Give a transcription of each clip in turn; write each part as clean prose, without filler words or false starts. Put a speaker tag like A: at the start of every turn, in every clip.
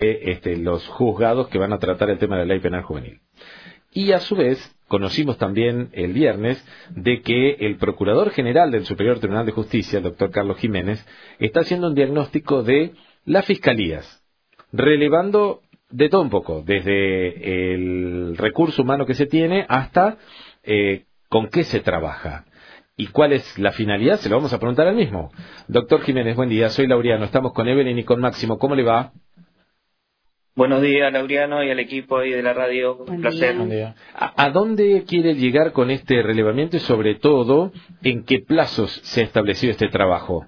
A: los juzgados que van a tratar el tema de la ley penal juvenil. Y a su vez, conocimos también el viernes de que el Procurador General del Superior Tribunal de Justicia, el doctor Carlos Jiménez, está haciendo un diagnóstico de las fiscalías, relevando de todo un poco, desde el recurso humano que se tiene hasta con qué se trabaja. ¿Y cuál es la finalidad? Se lo vamos a preguntar al mismo. Doctor Jiménez, buen día, soy Laureano, estamos con Evelyn y con Máximo, ¿cómo le va?
B: Buenos días, Laureano, y al equipo ahí de la radio. Un placer.
A: Buen día. ¿A dónde quiere llegar con este relevamiento y sobre todo en qué plazos se ha establecido este trabajo?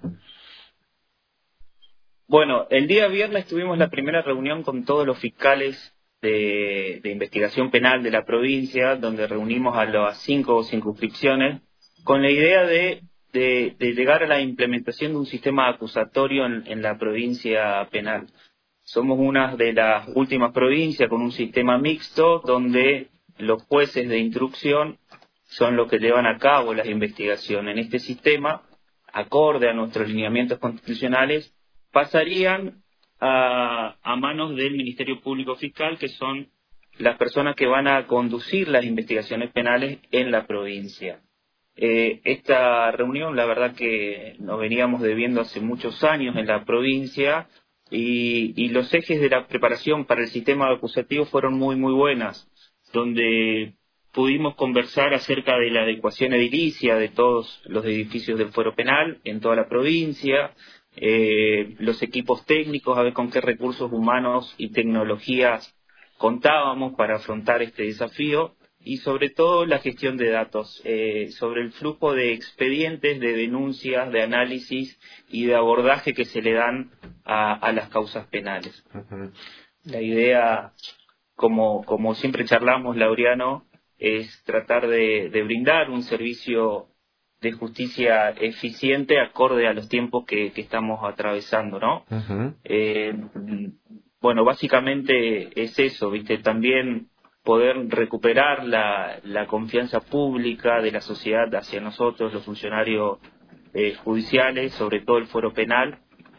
B: Bueno, el día viernes tuvimos la primera reunión con todos los fiscales de investigación penal de la provincia, donde reunimos a las 5 circunscripciones con la idea de llegar a la implementación de un sistema acusatorio en la provincia penal. Somos una de las últimas provincias con un sistema mixto donde los jueces de instrucción son los que llevan a cabo las investigaciones. En este sistema, acorde a nuestros lineamientos constitucionales, pasarían a manos del Ministerio Público Fiscal, que son las personas que van a conducir las investigaciones penales en la provincia. Esta reunión, la verdad que nos veníamos debiendo hace muchos años en la provincia, y los ejes de la preparación para el sistema acusativo fueron muy buenas, donde pudimos conversar acerca de la adecuación edilicia de todos los edificios del fuero penal en toda la provincia, los equipos técnicos, a ver con qué recursos humanos y tecnologías contábamos para afrontar este desafío, y sobre todo la gestión de datos, sobre el flujo de expedientes, de denuncias, de análisis y de abordaje que se le dan a las causas penales.
A: Uh-huh.
B: La idea, como siempre charlamos, Laureano, es tratar de brindar un servicio de justicia eficiente acorde a los tiempos que estamos atravesando, ¿no?
A: Uh-huh.
B: Bueno, básicamente es eso, ¿viste? También poder recuperar la confianza pública de la sociedad hacia nosotros, los funcionarios judiciales, sobre todo el fuero penal,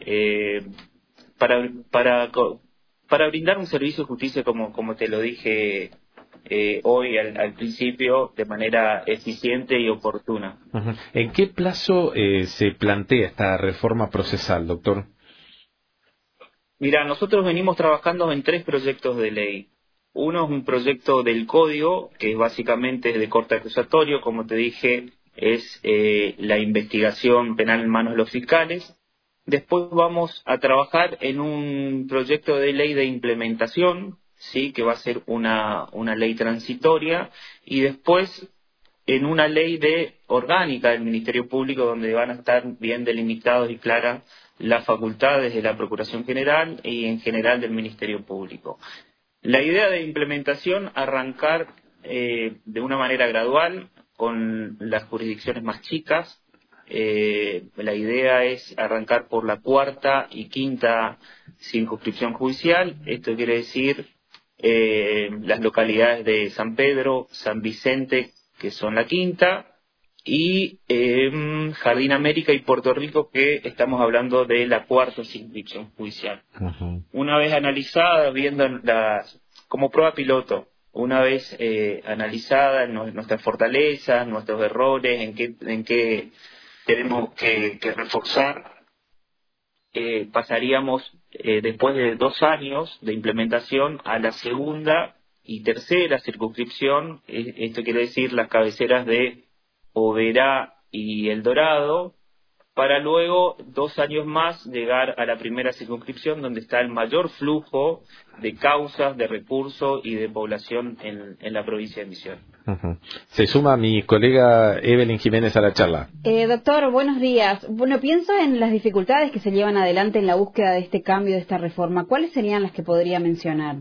B: para brindar un servicio de justicia, como te lo dije hoy al principio, de manera eficiente y oportuna.
A: Uh-huh. ¿En qué plazo se plantea esta reforma procesal, doctor?
B: Mira, nosotros venimos trabajando en 3 proyectos de ley. Uno es un proyecto del código, que básicamente es de corte acusatorio, como te dije, es la investigación penal en manos de los fiscales. Después vamos a trabajar en un proyecto de ley de implementación, sí, que va a ser una ley transitoria, y después en una ley orgánica del Ministerio Público, donde van a estar bien delimitados y claras las facultades de la Procuración General y en general del Ministerio Público. La idea de implementación, arrancar de una manera gradual con las jurisdicciones más chicas. La idea es arrancar por la 4ª y 5ª circunscripción judicial. Esto quiere decir las localidades de San Pedro, San Vicente, que son la 5ª, y Jardín América y Puerto Rico, que estamos hablando de la 4ª circunscripción judicial.
A: Uh-huh.
B: Una vez analizada, viendo como prueba piloto, una vez analizada nuestras fortalezas, nuestros errores, en qué tenemos que reforzar, pasaríamos después de 2 años de implementación a la 2ª y 3ª circunscripción. Esto quiere decir las cabeceras de Oberá y El Dorado, para luego 2 años más llegar a la 1ª circunscripción, donde está el mayor flujo de causas, de recursos y de población en la provincia de Misiones.
A: Uh-huh. Se suma mi colega Evelyn Jiménez a la charla.
C: Doctor, buenos días. Bueno, pienso en las dificultades que se llevan adelante en la búsqueda de este cambio, de esta reforma. ¿Cuáles serían las que podría mencionar?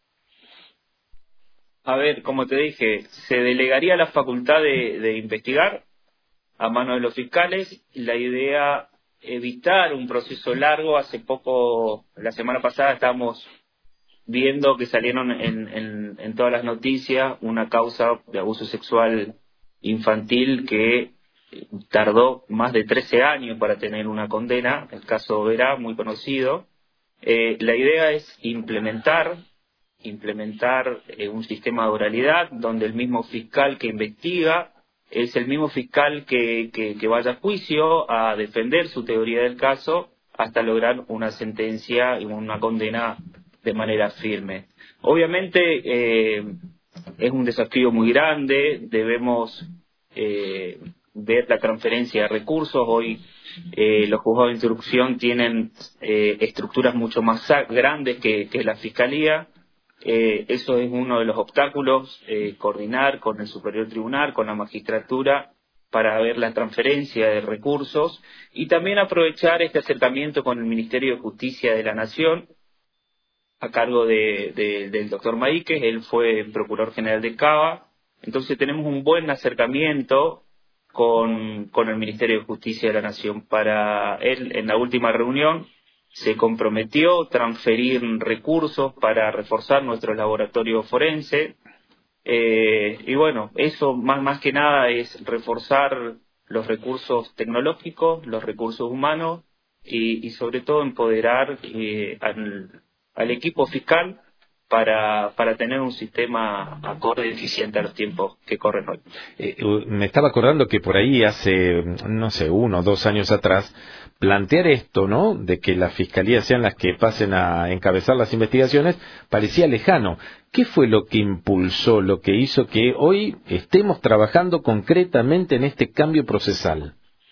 B: A ver, como te dije, se delegaría la facultad de investigar a manos de los fiscales. La idea, evitar un proceso largo. Hace poco, la semana pasada, estábamos viendo que salieron en todas las noticias una causa de abuso sexual infantil que tardó más de 13 años para tener una condena, el caso Verá, muy conocido. La idea es implementar un sistema de oralidad donde el mismo fiscal que investiga es el mismo fiscal que vaya a juicio a defender su teoría del caso hasta lograr una sentencia y una condena de manera firme. Obviamente es un desafío muy grande, debemos ver la transferencia de recursos. Hoy los juzgados de instrucción tienen estructuras mucho más grandes que la Fiscalía. Eso es uno de los obstáculos, coordinar con el Superior Tribunal, con la magistratura, para ver la transferencia de recursos y también aprovechar este acercamiento con el Ministerio de Justicia de la Nación, a cargo del doctor Maíquez. Él fue Procurador General de Cava, entonces tenemos un buen acercamiento con el Ministerio de Justicia de la Nación. Para él, en la última reunión, se comprometió a transferir recursos para reforzar nuestro laboratorio forense, y bueno, eso más que nada es reforzar los recursos tecnológicos, los recursos humanos y sobre todo empoderar al equipo fiscal para tener un sistema acorde y eficiente a los tiempos que corren hoy.
A: Me estaba acordando que por ahí hace, no sé, 1 o 2 años atrás, plantear esto, ¿no?, de que las fiscalías sean las que pasen a encabezar las investigaciones, parecía lejano. ¿Qué fue lo que impulsó, lo que hizo que hoy estemos trabajando concretamente en este cambio procesal?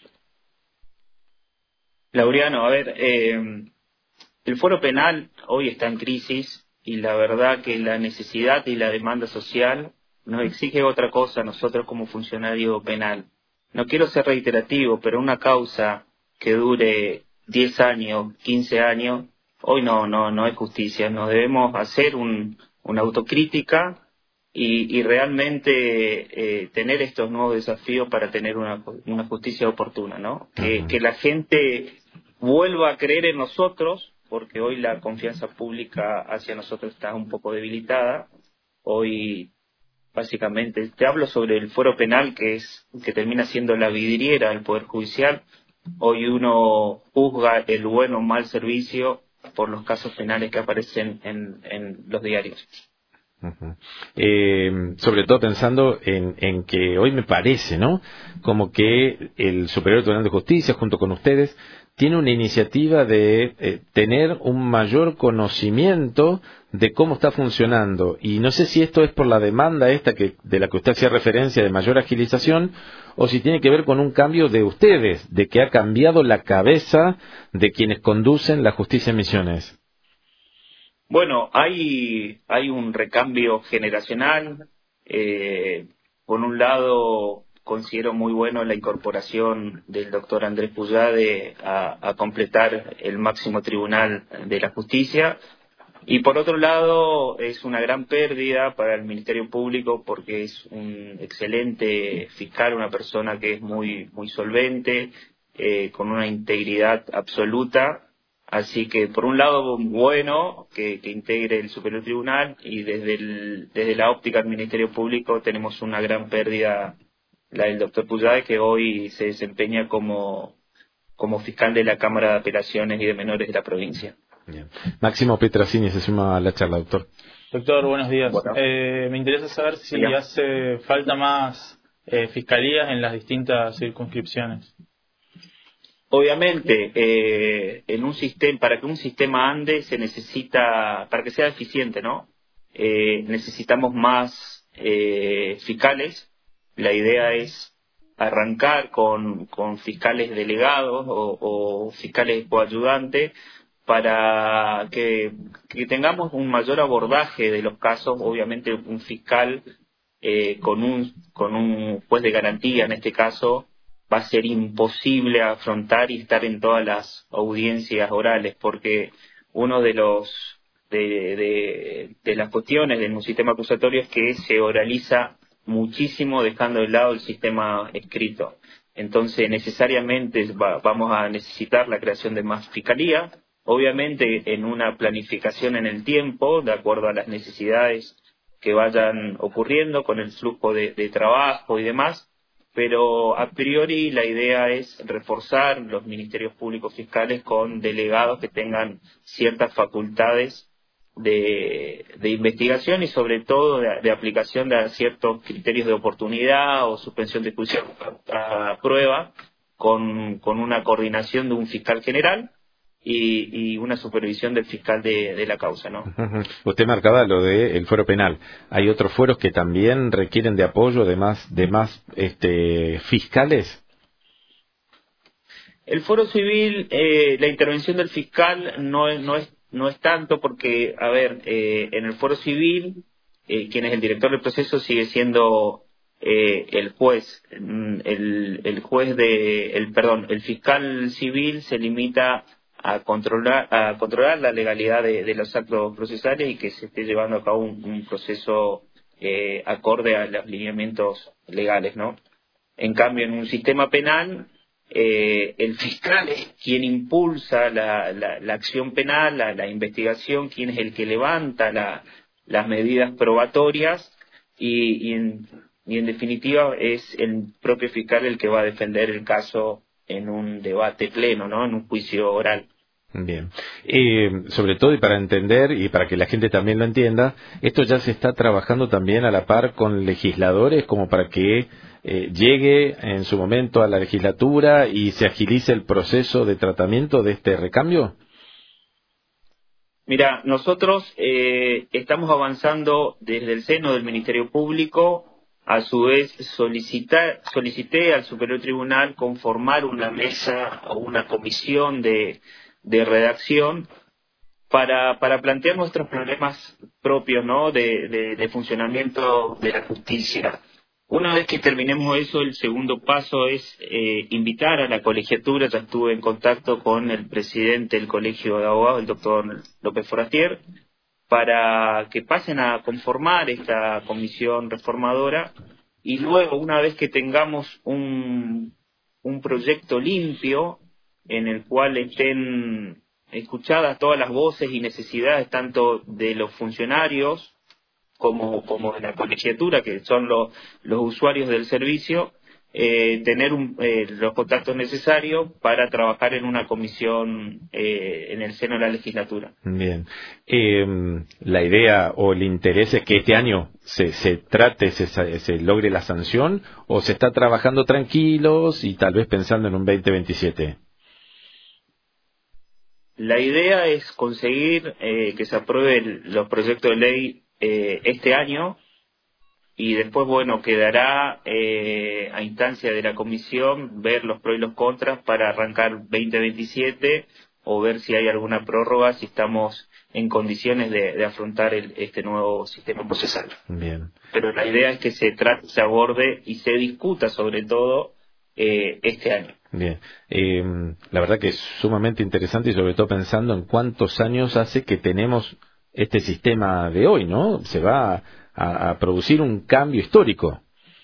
B: Laureano, a ver, el foro penal hoy está en crisis y la verdad que la necesidad y la demanda social nos exige otra cosa a nosotros como funcionario penal. No quiero ser reiterativo, pero una causa que dure 10 años, 15 años, hoy no es justicia. Nos debemos hacer una autocrítica y realmente tener estos nuevos desafíos para tener una justicia oportuna, ¿no? Que la gente vuelva a creer en nosotros, porque hoy la confianza pública hacia nosotros está un poco debilitada. Hoy, básicamente, te hablo sobre el fuero penal, que termina siendo la vidriera del Poder Judicial. Hoy uno juzga el buen o mal servicio por los casos penales que aparecen en los diarios.
A: Sobre todo pensando en que hoy me parece, ¿no?, como que el Superior Tribunal de Justicia, junto con ustedes, tiene una iniciativa de tener un mayor conocimiento de cómo está funcionando. Y no sé si esto es por la demanda esta de la que usted hacía referencia, de mayor agilización, o si tiene que ver con un cambio de ustedes, de que ha cambiado la cabeza de quienes conducen la justicia en Misiones.
B: Bueno, hay un recambio generacional. Por un lado, considero muy bueno la incorporación del doctor Andrés Puyade a completar el máximo tribunal de la justicia. Y por otro lado, es una gran pérdida para el Ministerio Público porque es un excelente fiscal, una persona que es muy solvente, con una integridad absoluta. Así que, por un lado, bueno que integre el Superior Tribunal, y desde la óptica del Ministerio Público tenemos una gran pérdida, la del doctor Puyade, que hoy se desempeña como fiscal de la Cámara de Apelaciones y de Menores de la provincia.
A: Bien. Máximo Petrasini se suma a la charla, doctor.
D: Doctor, buenos días.
B: Bueno.
D: Me interesa saber si hace falta más fiscalías en las distintas circunscripciones.
B: Obviamente, para que un sistema ande se necesita, para que sea eficiente, ¿no? Necesitamos más fiscales. La idea es arrancar con fiscales delegados o fiscales coayudantes para que tengamos un mayor abordaje de los casos. Obviamente, un fiscal con un juez de garantía, en este caso, va a ser imposible afrontar y estar en todas las audiencias orales, porque uno de las cuestiones de un sistema acusatorio es que se oraliza muchísimo, dejando de lado el sistema escrito. Entonces, necesariamente vamos a necesitar la creación de más fiscalía, obviamente en una planificación en el tiempo, de acuerdo a las necesidades que vayan ocurriendo con el flujo de trabajo y demás. pero a priori la idea es reforzar los ministerios públicos fiscales con delegados que tengan ciertas facultades de investigación y sobre todo de aplicación de ciertos criterios de oportunidad o suspensión de juicio a prueba con una coordinación de un fiscal general y una supervisión del fiscal de la causa, ¿no?
A: Usted marcaba lo del fuero penal. ¿Hay otros fueros que también requieren de apoyo de más fiscales?
B: El fuero civil, la intervención del fiscal no es tanto porque, en el fuero civil, quien es el director del proceso sigue siendo el juez. El fiscal civil se limita a controlar la legalidad de los actos procesales y que se esté llevando a cabo un proceso acorde a los lineamientos legales, ¿no? En cambio, en un sistema penal, el fiscal es quien impulsa la acción penal, la investigación, quien es el que levanta las medidas probatorias y en definitiva es el propio fiscal el que va a defender el caso en un debate pleno, ¿no? En un juicio oral.
A: Bien. Sobre todo, y para entender, y para que la gente también lo entienda, esto ya se está trabajando también a la par con legisladores, como para que llegue en su momento a la legislatura y se agilice el proceso de tratamiento de este recambio.
B: Mira, nosotros estamos avanzando desde el seno del Ministerio Público. A su vez, solicité al Superior Tribunal conformar una mesa o una comisión de redacción para plantear nuestros problemas propios, ¿no? de funcionamiento de la justicia. Una vez que terminemos eso, el segundo paso es invitar a la colegiatura. Ya estuve en contacto con el presidente del Colegio de Abogados, el doctor López Forastier, para que pasen a conformar esta comisión reformadora y luego, una vez que tengamos un proyecto limpio en el cual estén escuchadas todas las voces y necesidades tanto de los funcionarios como de la colegiatura, que son los usuarios del servicio, tener los contactos necesarios para trabajar en una comisión en el seno de la legislatura.
A: Bien. La idea o el interés es que este año se logre la sanción, o se está trabajando tranquilos y tal vez pensando en un 2027.
B: La idea es conseguir que se aprueben los proyectos de ley este año y después, quedará a instancia de la comisión ver los pros y los contras para arrancar 2027 o ver si hay alguna prórroga, si estamos en condiciones de afrontar este nuevo sistema procesal.
A: Bien.
B: Pero la idea es que se aborde y se discuta sobre todo este año.
A: Bien, la verdad que es sumamente interesante y sobre todo pensando en cuántos años hace que tenemos este sistema de hoy, ¿no? Se va a producir un cambio histórico.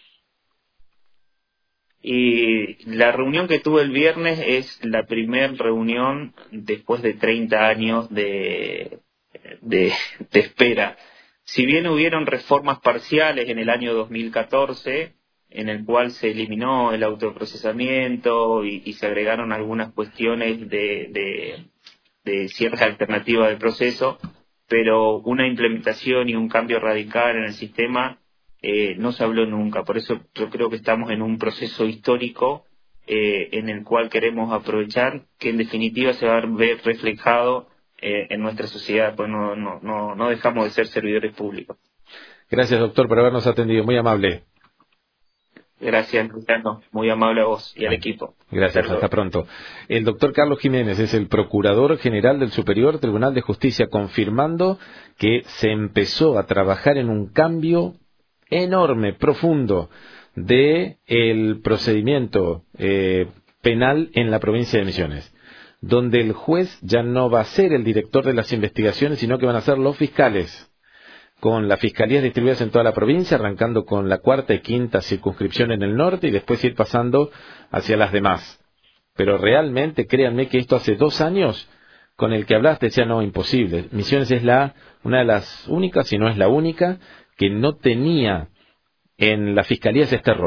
B: Y la reunión que tuve el viernes es la primera reunión después de 30 años de espera. Si bien hubieron reformas parciales en el año 2014, en el cual se eliminó el autoprocesamiento y se agregaron algunas cuestiones de ciertas alternativas de proceso, pero una implementación y un cambio radical en el sistema no se habló nunca. Por eso yo creo que estamos en un proceso histórico en el cual queremos aprovechar, que en definitiva se va a ver reflejado en nuestra sociedad, pues no dejamos de ser servidores públicos.
A: Gracias, doctor, por habernos atendido, muy amable.
B: Gracias, Luciano. Muy amable a vos y al equipo.
A: Gracias, hasta pronto. El doctor Carlos Jiménez es el Procurador General del Superior Tribunal de Justicia, confirmando que se empezó a trabajar en un cambio enorme, profundo, de el procedimiento penal en la provincia de Misiones, donde el juez ya no va a ser el director de las investigaciones, sino que van a ser los fiscales, con las fiscalías distribuidas en toda la provincia, arrancando con la 4ª y 5ª circunscripción en el norte y después ir pasando hacia las demás. Pero realmente, créanme que esto hace 2 años, con el que hablaste, decía, no, imposible. Misiones es una de las únicas, si no es la única, que no tenía en las fiscalías este rol.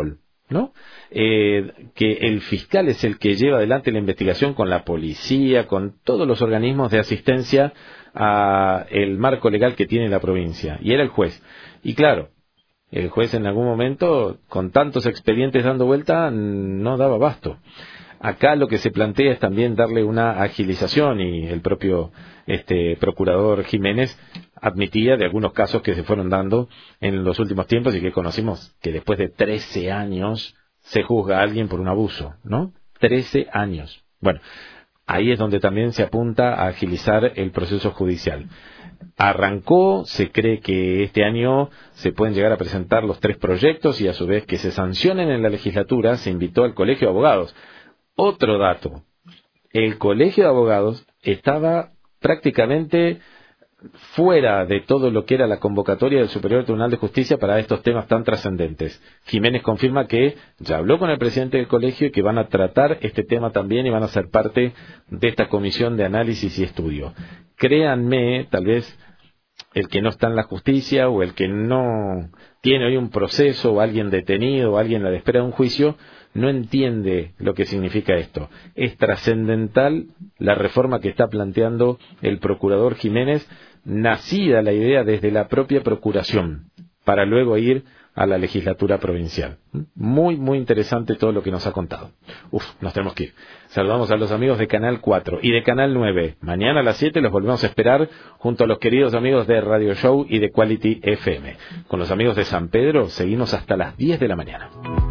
A: ¿no? Que el fiscal es el que lleva adelante la investigación con la policía, con todos los organismos de asistencia a el marco legal que tiene la provincia, y era el juez. Y claro, el juez en algún momento, con tantos expedientes dando vuelta, no daba abasto. Acá lo que se plantea es también darle una agilización, y el propio procurador Jiménez admitía de algunos casos que se fueron dando en los últimos tiempos y que conocimos que después de 13 años se juzga a alguien por un abuso, ¿no? 13 años. Bueno, ahí es donde también se apunta a agilizar el proceso judicial. Arrancó, se cree que este año se pueden llegar a presentar los 3 proyectos y a su vez que se sancionen en la legislatura. Se invitó al Colegio de Abogados. Otro dato, el Colegio de Abogados estaba prácticamente fuera de todo lo que era la convocatoria del Superior Tribunal de Justicia para estos temas tan trascendentes. Jiménez confirma que ya habló con el presidente del colegio y que van a tratar este tema también y van a ser parte de esta comisión de análisis y estudio. Créanme, tal vez el que no está en la justicia o el que no tiene hoy un proceso o alguien detenido o alguien a la espera de un juicio, no entiende lo que significa esto. Es trascendental la reforma que está planteando el procurador Jiménez, nacida la idea desde la propia procuración, para luego ir a la legislatura provincial. Muy, muy interesante todo lo que nos ha contado. Nos tenemos que ir. Saludamos a los amigos de Canal 4 y de Canal 9. Mañana a las 7 los volvemos a esperar junto a los queridos amigos de Radio Show y de Quality FM. Con los amigos de San Pedro seguimos hasta las 10 de la mañana.